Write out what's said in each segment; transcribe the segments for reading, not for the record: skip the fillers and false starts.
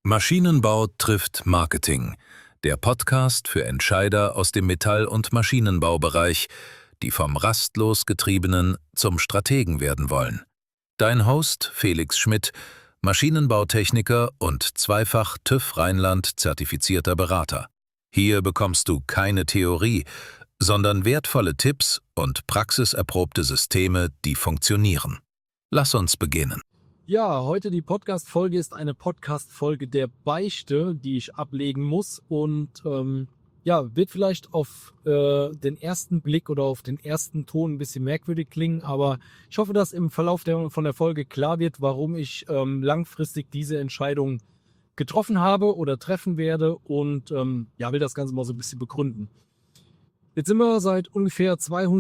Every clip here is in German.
Maschinenbau trifft Marketing, der Podcast für Entscheider aus dem Metall- und Maschinenbaubereich, die vom rastlos Getriebenen zum Strategen werden wollen. Dein Host Felix Schmidt, Maschinenbautechniker und zweifach TÜV Rheinland zertifizierter Berater. Hier bekommst du keine Theorie, sondern wertvolle Tipps und praxiserprobte Systeme, die funktionieren. Lass uns beginnen. Ja, heute die Podcast-Folge ist eine Podcast-Folge der Beichte, die ich ablegen muss und wird vielleicht auf den ersten Blick oder auf den ersten Ton ein bisschen merkwürdig klingen, aber ich hoffe, dass im Verlauf von der Folge klar wird, warum ich langfristig diese Entscheidung getroffen habe oder treffen werde und will das Ganze mal so ein bisschen begründen. Jetzt sind wir seit ungefähr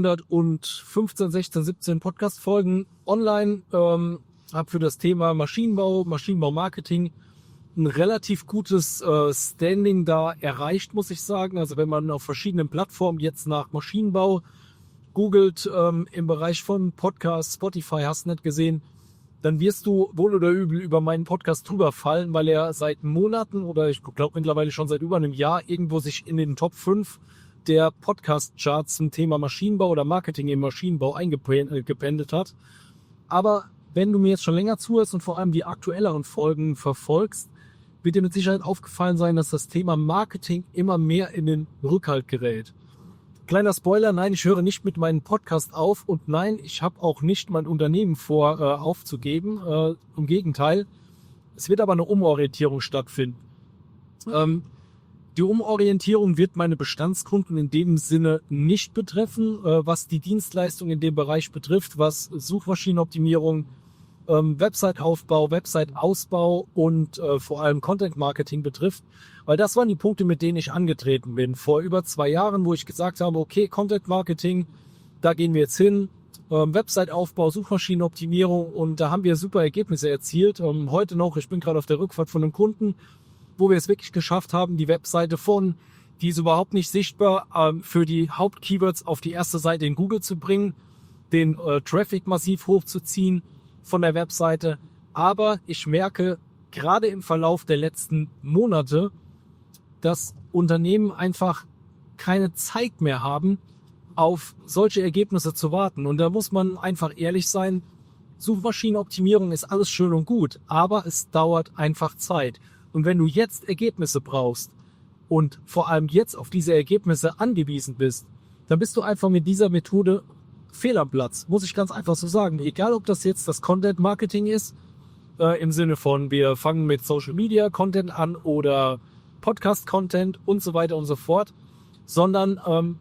215, 16, 17 Podcast-Folgen online, habe für das Thema Maschinenbau-Marketing ein relativ gutes Standing da erreicht, muss ich sagen. Also wenn man auf verschiedenen Plattformen jetzt nach Maschinenbau googelt, im Bereich von Podcasts, Spotify, hast du nicht gesehen, dann wirst du wohl oder übel über meinen Podcast drüber fallen, weil er seit Monaten oder ich glaube mittlerweile schon seit über einem Jahr irgendwo sich in den Top 5 der Podcast-Charts zum Thema Maschinenbau oder Marketing im Maschinenbau eingependelt hat. Aber wenn du mir jetzt schon länger zuhörst und vor allem die aktuelleren Folgen verfolgst, wird dir mit Sicherheit aufgefallen sein, dass das Thema Marketing immer mehr in den Rückhalt gerät. Kleiner Spoiler, nein, ich höre nicht mit meinem Podcast auf und nein, ich habe auch nicht mein Unternehmen vor aufzugeben. Im Gegenteil, es wird aber eine Umorientierung stattfinden. Die Umorientierung wird meine Bestandskunden in dem Sinne nicht betreffen, was die Dienstleistung in dem Bereich betrifft, was Suchmaschinenoptimierung, Website-Aufbau, Website-Ausbau und vor allem Content-Marketing betrifft, weil das waren die Punkte, mit denen ich angetreten bin. Vor über 2 Jahren, wo ich gesagt habe, okay, Content-Marketing, da gehen wir jetzt hin, Website-Aufbau, Suchmaschinenoptimierung und da haben wir super Ergebnisse erzielt. Heute noch, ich bin gerade auf der Rückfahrt von einem Kunden, wo wir es wirklich geschafft haben, die Webseite die ist überhaupt nicht sichtbar, für die Hauptkeywords auf die erste Seite in Google zu bringen, den Traffic massiv hochzuziehen von der Webseite. Aber ich merke gerade im Verlauf der letzten Monate, dass Unternehmen einfach keine Zeit mehr haben, auf solche Ergebnisse zu warten. Und da muss man einfach ehrlich sein, Suchmaschinenoptimierung ist alles schön und gut, aber es dauert einfach Zeit. Und wenn du jetzt Ergebnisse brauchst und vor allem jetzt auf diese Ergebnisse angewiesen bist, dann bist du einfach mit dieser Methode fehl am Platz, muss ich ganz einfach so sagen. Egal, ob das jetzt das Content-Marketing ist, im Sinne von wir fangen mit Social-Media-Content an oder Podcast-Content und so weiter und so fort, sondern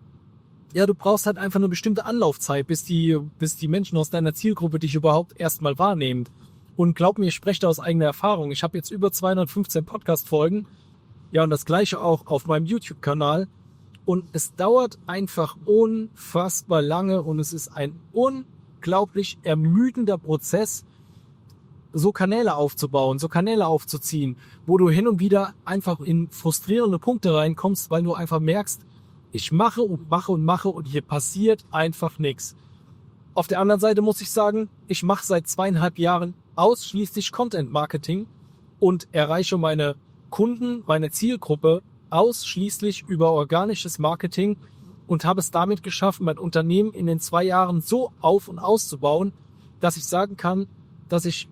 du brauchst halt einfach eine bestimmte Anlaufzeit, bis die Menschen aus deiner Zielgruppe dich überhaupt erstmal wahrnehmen. Und glaub mir, ich spreche da aus eigener Erfahrung. Ich habe jetzt über 215 Podcast-Folgen, ja, und das Gleiche auch auf meinem YouTube-Kanal. Und es dauert einfach unfassbar lange und es ist ein unglaublich ermüdender Prozess, so Kanäle aufzubauen, so Kanäle aufzuziehen, wo du hin und wieder einfach in frustrierende Punkte reinkommst, weil du einfach merkst, ich mache und hier passiert einfach nichts. Auf der anderen Seite muss ich sagen, ich mache seit 2,5 Jahren ausschließlich Content-Marketing und erreiche meine Kunden, meine Zielgruppe ausschließlich über organisches Marketing und habe es damit geschafft, mein Unternehmen in den 2 Jahren so auf- und auszubauen, dass ich sagen kann, dass ich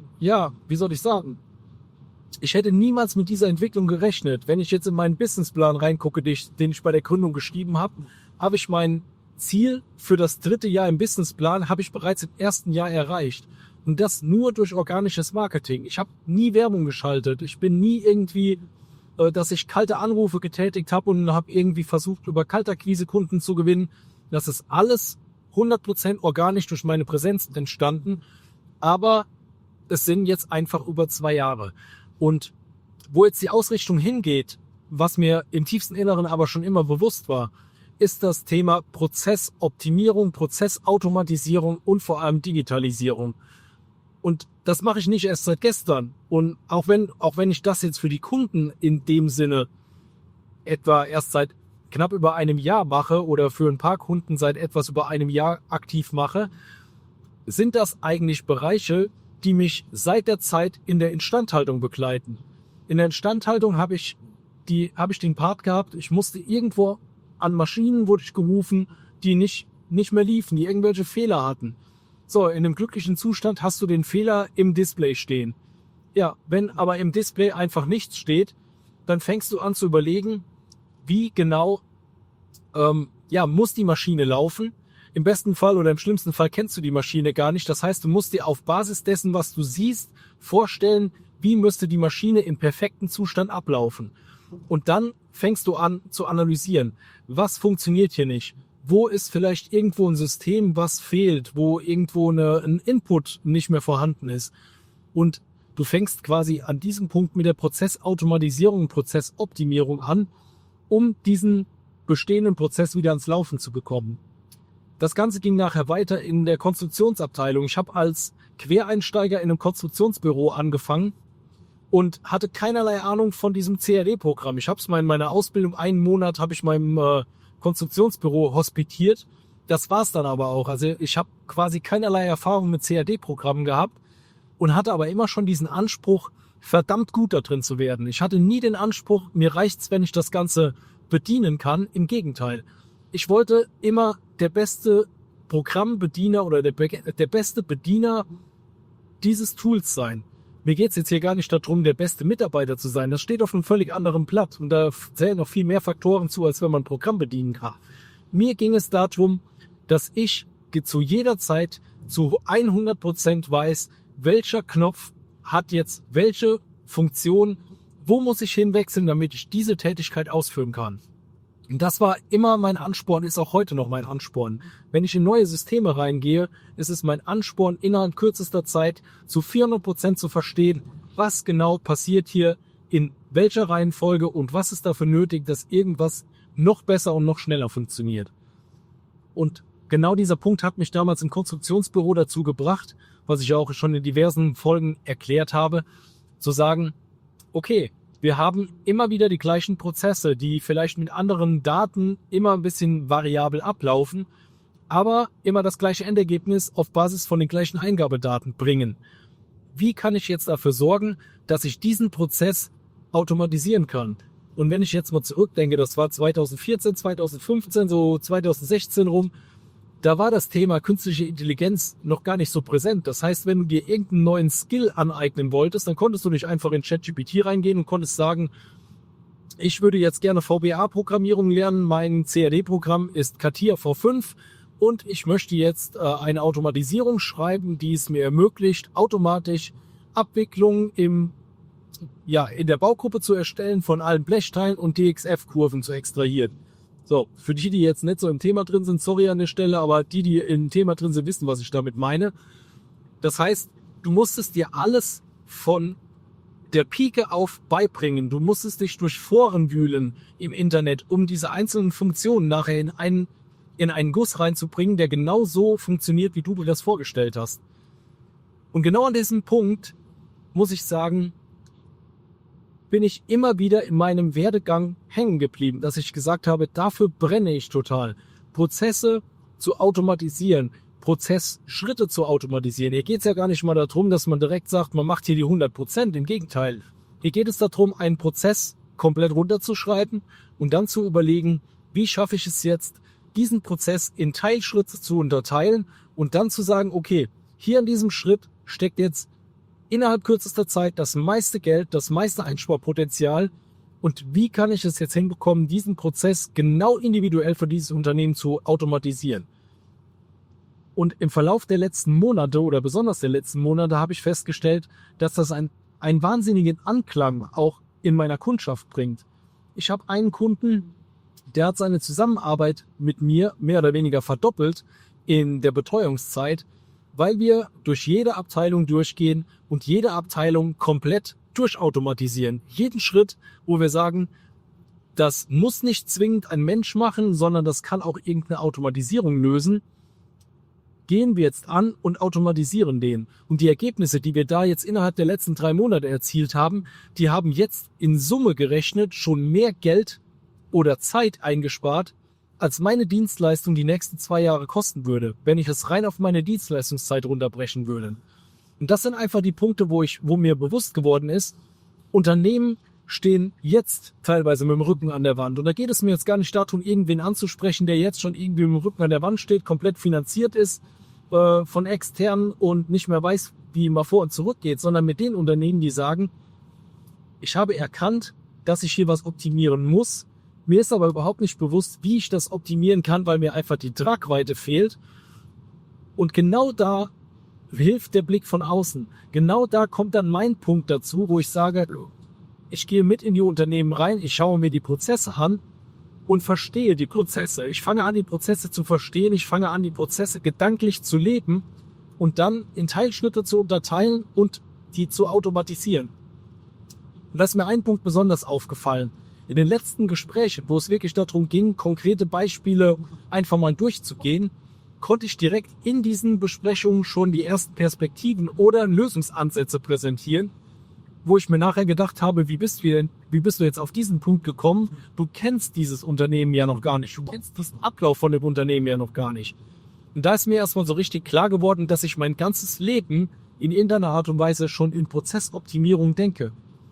hätte niemals mit dieser Entwicklung gerechnet. Wenn ich jetzt in meinen Businessplan reingucke, den ich bei der Gründung geschrieben habe, habe ich mein Ziel für das 3. Jahr im Businessplan habe ich bereits im 1. Jahr erreicht. Und das nur durch organisches Marketing. Ich habe nie Werbung geschaltet. Ich bin nie irgendwie, dass ich kalte Anrufe getätigt habe und habe irgendwie versucht, über Kaltakquise Kunden zu gewinnen. Das ist alles 100% organisch durch meine Präsenz entstanden. Aber es sind jetzt einfach über 2 Jahre. Und wo jetzt die Ausrichtung hingeht, was mir im tiefsten Inneren aber schon immer bewusst war, ist das Thema Prozessoptimierung, Prozessautomatisierung und vor allem Digitalisierung. Und das mache ich nicht erst seit gestern. Und auch wenn ich das jetzt für die Kunden in dem Sinne etwa erst seit knapp über einem Jahr mache oder für ein paar Kunden seit etwas über einem Jahr aktiv mache, sind das eigentlich Bereiche, die mich seit der Zeit in der Instandhaltung begleiten. In der Instandhaltung habe ich den Part gehabt, ich musste irgendwo an Maschinen wurde ich gerufen, die nicht mehr liefen, die irgendwelche Fehler hatten. So, in einem glücklichen Zustand hast du den Fehler im Display stehen. Ja, wenn aber im Display einfach nichts steht, dann fängst du an zu überlegen, wie genau muss die Maschine laufen. Im besten Fall oder im schlimmsten Fall kennst du die Maschine gar nicht. Das heißt, du musst dir auf Basis dessen, was du siehst, vorstellen, wie müsste die Maschine im perfekten Zustand ablaufen. Und dann fängst du an zu analysieren, was funktioniert hier nicht. Wo ist vielleicht irgendwo ein System, was fehlt, wo irgendwo ein Input nicht mehr vorhanden ist. Und du fängst quasi an diesem Punkt mit der Prozessautomatisierung und Prozessoptimierung an, um diesen bestehenden Prozess wieder ans Laufen zu bekommen. Das Ganze ging nachher weiter in der Konstruktionsabteilung. Ich habe als Quereinsteiger in einem Konstruktionsbüro angefangen und hatte keinerlei Ahnung von diesem CAD-Programm. Ich habe es mal in meiner Ausbildung, einen Monat habe ich meinem Konstruktionsbüro hospitiert. Das war's dann aber auch. Also ich habe quasi keinerlei Erfahrung mit CAD-Programmen gehabt und hatte aber immer schon diesen Anspruch, verdammt gut da drin zu werden. Ich hatte nie den Anspruch, mir reicht's, wenn ich das Ganze bedienen kann. Im Gegenteil. Ich wollte immer der beste Programmbediener oder der beste Bediener dieses Tools sein. Mir geht's jetzt hier gar nicht darum, der beste Mitarbeiter zu sein. Das steht auf einem völlig anderen Blatt und da zählen noch viel mehr Faktoren zu, als wenn man ein Programm bedienen kann. Mir ging es darum, dass ich zu jeder Zeit zu 100% weiß, welcher Knopf hat jetzt welche Funktion, wo muss ich hinwechseln, damit ich diese Tätigkeit ausführen kann. Und das war immer mein Ansporn, ist auch heute noch mein Ansporn. Wenn ich in neue Systeme reingehe, ist es mein Ansporn, innerhalb kürzester Zeit zu 400% zu verstehen, was genau passiert hier, in welcher Reihenfolge und was ist dafür nötig, dass irgendwas noch besser und noch schneller funktioniert. Und genau dieser Punkt hat mich damals im Konstruktionsbüro dazu gebracht, was ich auch schon in diversen Folgen erklärt habe, zu sagen, okay, wir haben immer wieder die gleichen Prozesse, die vielleicht mit anderen Daten immer ein bisschen variabel ablaufen, aber immer das gleiche Endergebnis auf Basis von den gleichen Eingabedaten bringen. Wie kann ich jetzt dafür sorgen, dass ich diesen Prozess automatisieren kann? Und wenn ich jetzt mal zurückdenke, das war 2014, 2015, so 2016 rum, da war das Thema künstliche Intelligenz noch gar nicht so präsent. Das heißt, wenn du dir irgendeinen neuen Skill aneignen wolltest, dann konntest du nicht einfach in ChatGPT reingehen und konntest sagen, ich würde jetzt gerne VBA-Programmierung lernen, mein CAD-Programm ist CATIA V5 und ich möchte jetzt eine Automatisierung schreiben, die es mir ermöglicht, automatisch Abwicklungen in der Baugruppe zu erstellen von allen Blechteilen und DXF-Kurven zu extrahieren. So, für die jetzt nicht so im Thema drin sind, sorry an der Stelle, aber die im Thema drin sind, wissen, was ich damit meine. Das heißt, du musstest dir alles von der Pike auf beibringen. Du musstest dich durch Foren wühlen im Internet, um diese einzelnen Funktionen nachher in einen Guss reinzubringen, der genau so funktioniert, wie du dir das vorgestellt hast. Und genau an diesem Punkt, muss ich sagen, bin ich immer wieder in meinem Werdegang hängen geblieben, dass ich gesagt habe, dafür brenne ich total. Prozesse zu automatisieren, Prozessschritte zu automatisieren. Hier geht es ja gar nicht mal darum, dass man direkt sagt, man macht hier die 100%. Im Gegenteil. Hier geht es darum, einen Prozess komplett runterzuschreiben und dann zu überlegen, wie schaffe ich es jetzt, diesen Prozess in Teilschritte zu unterteilen und dann zu sagen, okay, hier in diesem Schritt steckt jetzt innerhalb kürzester Zeit das meiste Geld, das meiste Einsparpotenzial und wie kann ich es jetzt hinbekommen, diesen Prozess genau individuell für dieses Unternehmen zu automatisieren. Und im Verlauf der letzten Monate oder besonders der letzten Monate habe ich festgestellt, dass das einen wahnsinnigen Anklang auch in meiner Kundschaft bringt. Ich habe einen Kunden, der hat seine Zusammenarbeit mit mir mehr oder weniger verdoppelt in der Betreuungszeit, weil wir durch jede Abteilung durchgehen und jede Abteilung komplett durchautomatisieren. Jeden Schritt, wo wir sagen, das muss nicht zwingend ein Mensch machen, sondern das kann auch irgendeine Automatisierung lösen, gehen wir jetzt an und automatisieren den. Und die Ergebnisse, die wir da jetzt innerhalb der letzten 3 Monate erzielt haben, die haben jetzt in Summe gerechnet schon mehr Geld oder Zeit eingespart, als meine Dienstleistung die nächsten 2 Jahre kosten würde, wenn ich es rein auf meine Dienstleistungszeit runterbrechen würde. Und das sind einfach die Punkte, wo mir bewusst geworden ist, Unternehmen stehen jetzt teilweise mit dem Rücken an der Wand. Und da geht es mir jetzt gar nicht darum, irgendwen anzusprechen, der jetzt schon irgendwie mit dem Rücken an der Wand steht, komplett finanziert ist von externen und nicht mehr weiß, wie man vor und zurück geht, sondern mit den Unternehmen, die sagen, ich habe erkannt, dass ich hier was optimieren muss. Mir ist aber überhaupt nicht bewusst, wie ich das optimieren kann, weil mir einfach die Tragweite fehlt. Und genau da hilft der Blick von außen. Genau da kommt dann mein Punkt dazu, wo ich sage, ich gehe mit in die Unternehmen rein, ich schaue mir die Prozesse an und verstehe die Prozesse. Ich fange an, die Prozesse zu verstehen, ich fange an, die Prozesse gedanklich zu leben und dann in Teilschritte zu unterteilen und die zu automatisieren. Und da ist mir ein Punkt besonders aufgefallen. In den letzten Gesprächen, wo es wirklich darum ging, konkrete Beispiele einfach mal durchzugehen, konnte ich direkt in diesen Besprechungen schon die ersten Perspektiven oder Lösungsansätze präsentieren, wo ich mir nachher gedacht habe, wie bist du jetzt auf diesen Punkt gekommen? Du kennst dieses Unternehmen ja noch gar nicht. Du kennst diesen Ablauf von dem Unternehmen ja noch gar nicht. Und da ist mir erstmal so richtig klar geworden, dass ich mein ganzes Leben in irgendeiner Art und Weise schon in Prozessoptimierung denke.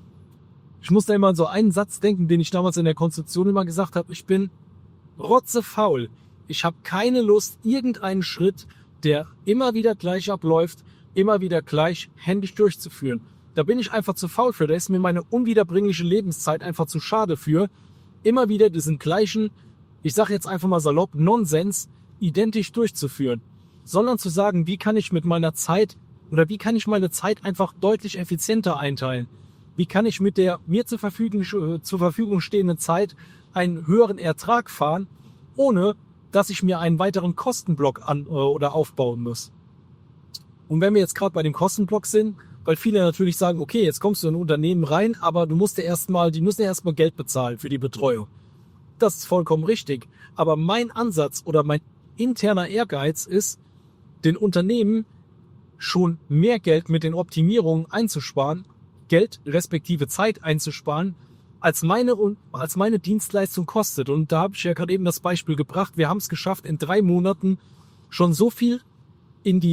Ich muss da immer an so einen Satz denken, den ich damals in der Konstruktion immer gesagt habe. Ich bin rotzefaul. Ich habe keine Lust, irgendeinen Schritt, der immer wieder gleich abläuft, immer wieder gleich händisch durchzuführen. Da bin ich einfach zu faul für. Da ist mir meine unwiederbringliche Lebenszeit einfach zu schade für, immer wieder diesen gleichen, ich sage jetzt einfach mal salopp, Nonsens identisch durchzuführen. Sondern zu sagen, wie kann ich mit meiner Zeit oder wie kann ich meine Zeit einfach deutlich effizienter einteilen? Wie kann ich mit der mir zur Verfügung stehenden Zeit einen höheren Ertrag fahren, ohne dass ich mir einen weiteren Kostenblock aufbauen muss? Und wenn wir jetzt gerade bei dem Kostenblock sind, weil viele natürlich sagen, okay, jetzt kommst du in ein Unternehmen rein, aber die müssen ja erstmal Geld bezahlen für die Betreuung. Das ist vollkommen richtig. Aber mein Ansatz oder mein interner Ehrgeiz ist, den Unternehmen schon mehr Geld mit den Optimierungen einzusparen, Geld respektive Zeit einzusparen, als meine Dienstleistung kostet. Und da habe ich ja gerade eben das Beispiel gebracht. Wir haben es geschafft, in 3 Monaten schon so viel ins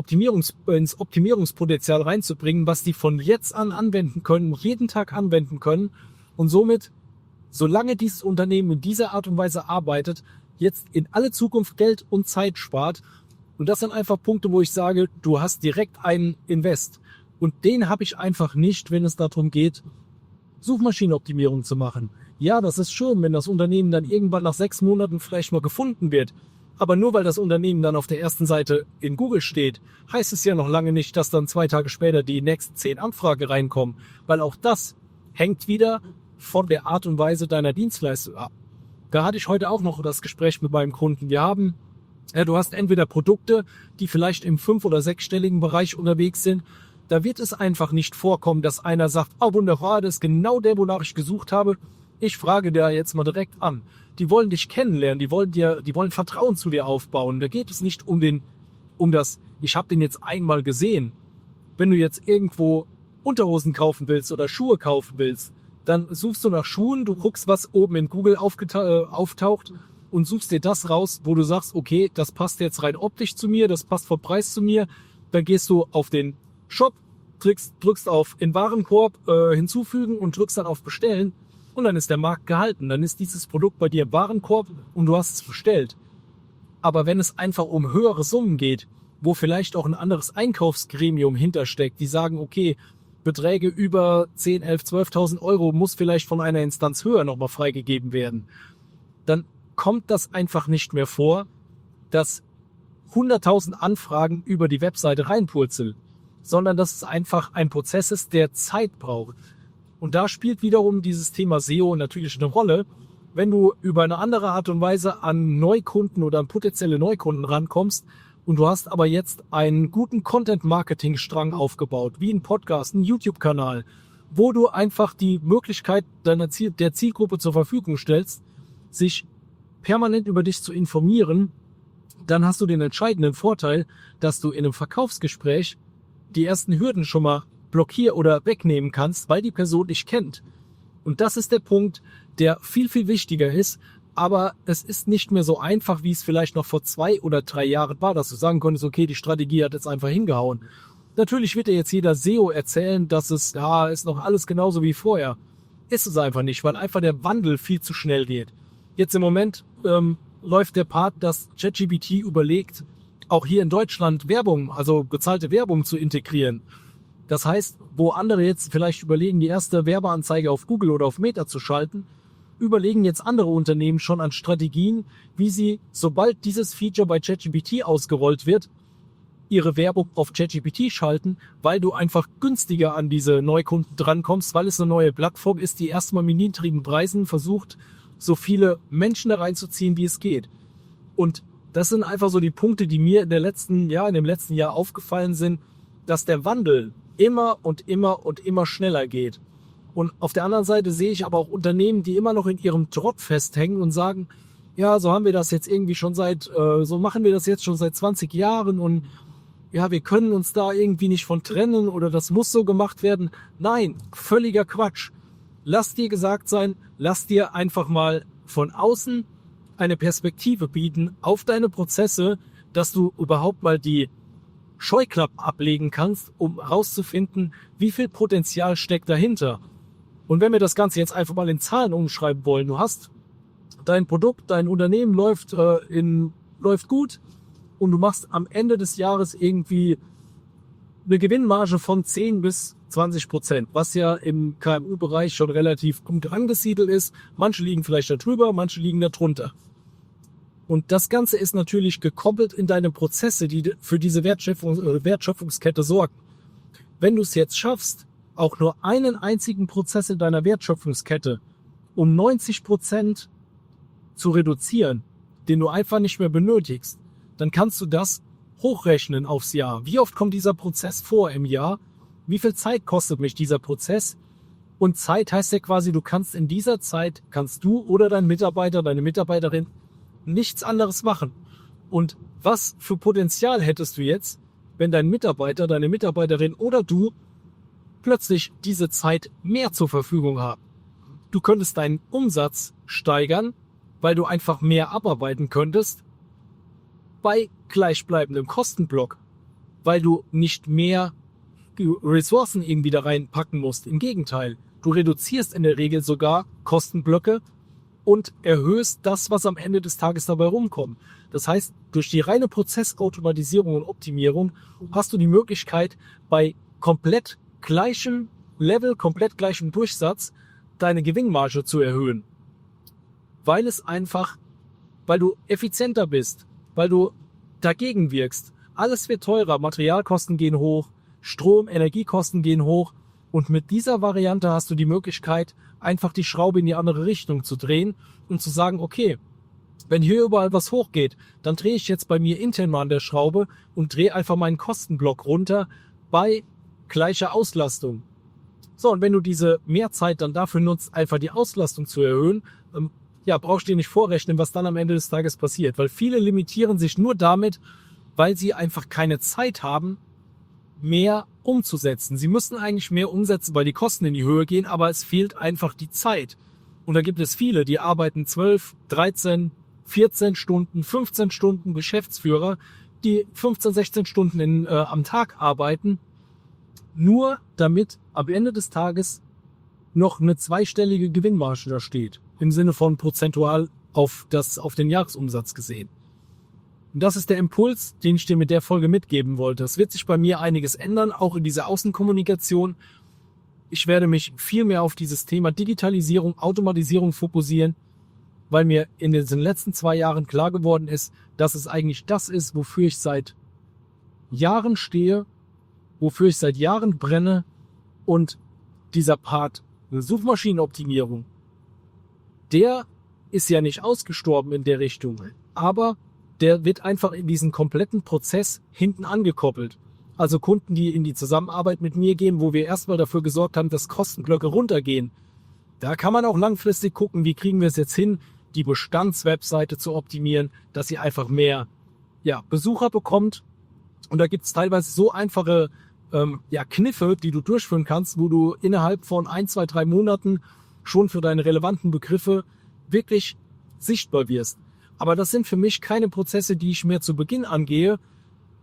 Optimierungspotenzial reinzubringen, was die von jetzt an anwenden können, jeden Tag anwenden können und somit, solange dieses Unternehmen in dieser Art und Weise arbeitet, jetzt in alle Zukunft Geld und Zeit spart. Und das sind einfach Punkte, wo ich sage, du hast direkt einen Invest. Und den habe ich einfach nicht, wenn es darum geht, Suchmaschinenoptimierung zu machen. Ja, das ist schön, wenn das Unternehmen dann irgendwann nach 6 Monaten vielleicht mal gefunden wird. Aber nur weil das Unternehmen dann auf der ersten Seite in Google steht, heißt es ja noch lange nicht, dass dann 2 Tage später die nächsten 10 Anfragen reinkommen. Weil auch das hängt wieder von der Art und Weise deiner Dienstleistung ab. Da hatte ich heute auch noch das Gespräch mit meinem Kunden. Du hast entweder Produkte, die vielleicht im 5- oder 6-stelligen Bereich unterwegs sind. Da wird es einfach nicht vorkommen, dass einer sagt, oh wunderbar, das ist genau der, wonach ich gesucht habe. Ich frage da jetzt mal direkt an. Die wollen dich kennenlernen, die wollen Vertrauen zu dir aufbauen. Da geht es nicht um das, ich habe den jetzt einmal gesehen. Wenn du jetzt irgendwo Unterhosen kaufen willst oder Schuhe kaufen willst, dann suchst du nach Schuhen, du guckst, was oben in Google auftaucht und suchst dir das raus, wo du sagst, okay, das passt jetzt rein optisch zu mir, das passt vom Preis zu mir. Dann gehst du auf den Shop, drückst auf in Warenkorb hinzufügen und drückst dann auf Bestellen. Und dann ist der Markt gehalten. Dann ist dieses Produkt bei dir im Warenkorb und du hast es bestellt. Aber wenn es einfach um höhere Summen geht, wo vielleicht auch ein anderes Einkaufsgremium hintersteckt, die sagen, okay, Beträge über 10, 11, 12.000 Euro muss vielleicht von einer Instanz höher nochmal freigegeben werden, dann kommt das einfach nicht mehr vor, dass 100.000 Anfragen über die Webseite reinpurzeln, sondern dass es einfach ein Prozess ist, der Zeit braucht. Und da spielt wiederum dieses Thema SEO natürlich eine Rolle. Wenn du über eine andere Art und Weise an Neukunden oder an potenzielle Neukunden rankommst und du hast aber jetzt einen guten Content-Marketing-Strang aufgebaut, wie ein Podcast, ein YouTube-Kanal, wo du einfach die Möglichkeit der Zielgruppe zur Verfügung stellst, sich permanent über dich zu informieren, dann hast du den entscheidenden Vorteil, dass du in einem Verkaufsgespräch die ersten Hürden schon mal blockieren oder wegnehmen kannst, weil die Person dich kennt. Und das ist der Punkt, der viel, viel wichtiger ist, aber es ist nicht mehr so einfach, wie es vielleicht noch vor 2 oder 3 Jahren war, dass du sagen konntest, okay, die Strategie hat jetzt einfach hingehauen. Natürlich wird dir jetzt jeder SEO erzählen, dass es, ja, ist noch alles genauso wie vorher. Ist es einfach nicht, weil einfach der Wandel viel zu schnell geht. Jetzt im Moment läuft der Part, dass ChatGPT überlegt, auch hier in Deutschland Werbung, also bezahlte Werbung zu integrieren. Das heißt, wo andere jetzt vielleicht überlegen, die erste Werbeanzeige auf Google oder auf Meta zu schalten, überlegen jetzt andere Unternehmen schon an Strategien, wie sie, sobald dieses Feature bei ChatGPT ausgerollt wird, ihre Werbung auf ChatGPT schalten, weil du einfach günstiger an diese Neukunden drankommst, weil es eine neue Plattform ist, die erstmal mit niedrigen Preisen versucht, so viele Menschen da reinzuziehen, wie es geht. Und das sind einfach so die Punkte, die mir in dem letzten Jahr aufgefallen sind, dass der Wandel immer und immer schneller geht. Und auf der anderen Seite sehe ich aber auch Unternehmen, die immer noch in ihrem Trott festhängen und sagen, ja, so haben wir das jetzt irgendwie so machen wir das jetzt schon seit 20 Jahren und ja, wir können uns da irgendwie nicht von trennen oder das muss so gemacht werden. Nein, völliger Quatsch. Lass dir gesagt sein, lass dir einfach mal von außen eine Perspektive bieten auf deine Prozesse, dass du überhaupt mal die Scheuklappen ablegen kannst, um herauszufinden, wie viel Potenzial steckt dahinter. Und wenn wir das Ganze jetzt einfach mal in Zahlen umschreiben wollen, du hast dein Produkt, dein Unternehmen läuft gut und du machst am Ende des Jahres irgendwie eine Gewinnmarge von 10-20%, was ja im KMU-Bereich schon relativ gut angesiedelt ist. Manche liegen vielleicht da drüber, manche liegen da drunter. Und das Ganze ist natürlich gekoppelt in deine Prozesse, die für diese Wertschöpfungskette sorgen. Wenn du es jetzt schaffst, auch nur einen einzigen Prozess in deiner Wertschöpfungskette um 90% zu reduzieren, den du einfach nicht mehr benötigst, dann kannst du das hochrechnen aufs Jahr. Wie oft kommt dieser Prozess vor im Jahr? Wie viel Zeit kostet mich dieser Prozess? Und Zeit heißt ja quasi, du kannst in dieser Zeit, kannst du oder dein Mitarbeiter, deine Mitarbeiterin nichts anderes machen. Und was für Potenzial hättest du jetzt, wenn dein Mitarbeiter, deine Mitarbeiterin oder du plötzlich diese Zeit mehr zur Verfügung haben? Du könntest deinen Umsatz steigern, weil du einfach mehr abarbeiten könntest bei gleichbleibendem Kostenblock, weil du nicht mehr Ressourcen irgendwie da reinpacken musst. Im Gegenteil, du reduzierst in der Regel sogar Kostenblöcke und erhöhst das, was am Ende des Tages dabei rumkommt. Das heißt, durch die reine Prozessautomatisierung und Optimierung hast du die Möglichkeit, bei komplett gleichem Level, komplett gleichem Durchsatz deine Gewinnmarge zu erhöhen. Weil du effizienter bist, weil du dagegen wirkst. Alles wird teurer, Materialkosten gehen hoch, Strom, Energiekosten gehen hoch und mit dieser Variante hast du die Möglichkeit, einfach die Schraube in die andere Richtung zu drehen und zu sagen, okay, wenn hier überall was hochgeht, dann drehe ich jetzt bei mir intern mal an der Schraube und drehe einfach meinen Kostenblock runter bei gleicher Auslastung. So, und wenn du diese Mehrzeit dann dafür nutzt, einfach die Auslastung zu erhöhen, brauchst du dir nicht vorrechnen, was dann am Ende des Tages passiert. Weil viele limitieren sich nur damit, weil sie einfach keine Zeit haben, mehr umzusetzen. Sie müssen eigentlich mehr umsetzen, weil die Kosten in die Höhe gehen, aber es fehlt einfach die Zeit. Und da gibt es viele, die arbeiten 12, 13, 14 Stunden, 15 Stunden, Geschäftsführer, die 15, 16 Stunden am Tag arbeiten, nur damit am Ende des Tages noch eine zweistellige Gewinnmarge da steht. Im Sinne von prozentual auf den Jahresumsatz gesehen. Und das ist der Impuls, den ich dir mit der Folge mitgeben wollte. Es wird sich bei mir einiges ändern, auch in dieser Außenkommunikation. Ich werde mich viel mehr auf dieses Thema Digitalisierung, Automatisierung fokussieren, weil mir in den letzten 2 Jahren klar geworden ist, dass es eigentlich das ist, wofür ich seit Jahren stehe, wofür ich seit Jahren brenne und dieser Part Suchmaschinenoptimierung, der ist ja nicht ausgestorben in der Richtung, aber der wird einfach in diesen kompletten Prozess hinten angekoppelt. Also Kunden, die in die Zusammenarbeit mit mir gehen, wo wir erstmal dafür gesorgt haben, dass Kostenblöcke runtergehen. Da kann man auch langfristig gucken, wie kriegen wir es jetzt hin, die Bestandswebseite zu optimieren, dass sie einfach mehr Besucher bekommt. Und da gibt es teilweise so einfache Kniffe, die du durchführen kannst, wo du innerhalb von 1, 2, 3 Monaten schon für deine relevanten Begriffe wirklich sichtbar wirst. Aber das sind für mich keine Prozesse, die ich mehr zu Beginn angehe, um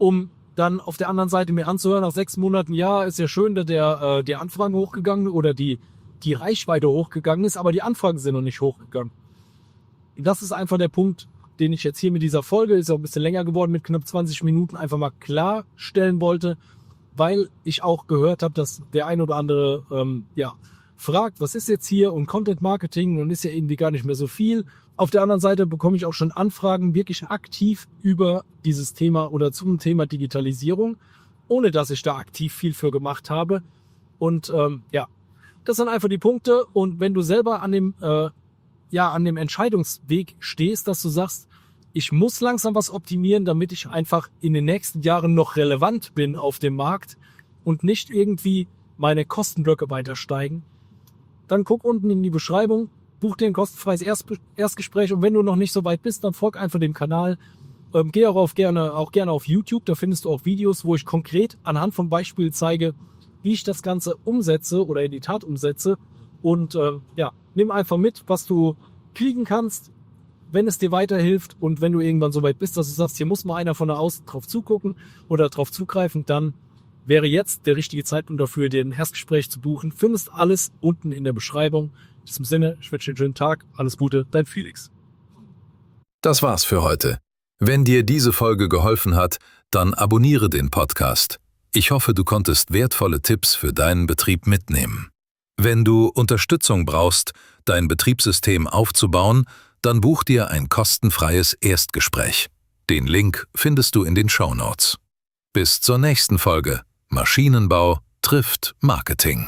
dann auf der anderen Seite mir anzuhören, nach 6 Monaten, ja, ist ja schön, dass die Anfragen hochgegangen oder die Reichweite hochgegangen ist, aber die Anfragen sind noch nicht hochgegangen. Das ist einfach der Punkt, den ich jetzt hier mit dieser Folge, ist auch ein bisschen länger geworden, mit knapp 20 Minuten einfach mal klarstellen wollte, weil ich auch gehört habe, dass der ein oder andere fragt, was ist jetzt hier und Content Marketing und ist ja irgendwie gar nicht mehr so viel. Auf der anderen Seite bekomme ich auch schon Anfragen wirklich aktiv über dieses Thema oder zum Thema Digitalisierung, ohne dass ich da aktiv viel für gemacht habe. Und das sind einfach die Punkte. Und wenn du selber an dem Entscheidungsweg stehst, dass du sagst, ich muss langsam was optimieren, damit ich einfach in den nächsten Jahren noch relevant bin auf dem Markt und nicht irgendwie meine Kostenblöcke weiter steigen, dann guck unten in die Beschreibung, buch dir ein kostenfreies Erstgespräch und wenn du noch nicht so weit bist, dann folg einfach dem Kanal. Geh auch gerne auf YouTube, da findest du auch Videos, wo ich konkret anhand von Beispielen zeige, wie ich das Ganze umsetze oder in die Tat umsetze. Und nimm einfach mit, was du kriegen kannst, wenn es dir weiterhilft und wenn du irgendwann so weit bist, dass du sagst, hier muss mal einer von außen drauf zugucken oder drauf zugreifen, dann wäre jetzt der richtige Zeitpunkt dafür, den Erstgespräch zu buchen. Findest alles unten in der Beschreibung. In diesem Sinne, ich wünsche dir einen schönen Tag. Alles Gute, dein Felix. Das war's für heute. Wenn dir diese Folge geholfen hat, dann abonniere den Podcast. Ich hoffe, du konntest wertvolle Tipps für deinen Betrieb mitnehmen. Wenn du Unterstützung brauchst, dein Betriebssystem aufzubauen, dann buch dir ein kostenfreies Erstgespräch. Den Link findest du in den Shownotes. Bis zur nächsten Folge. Maschinenbau trifft Marketing.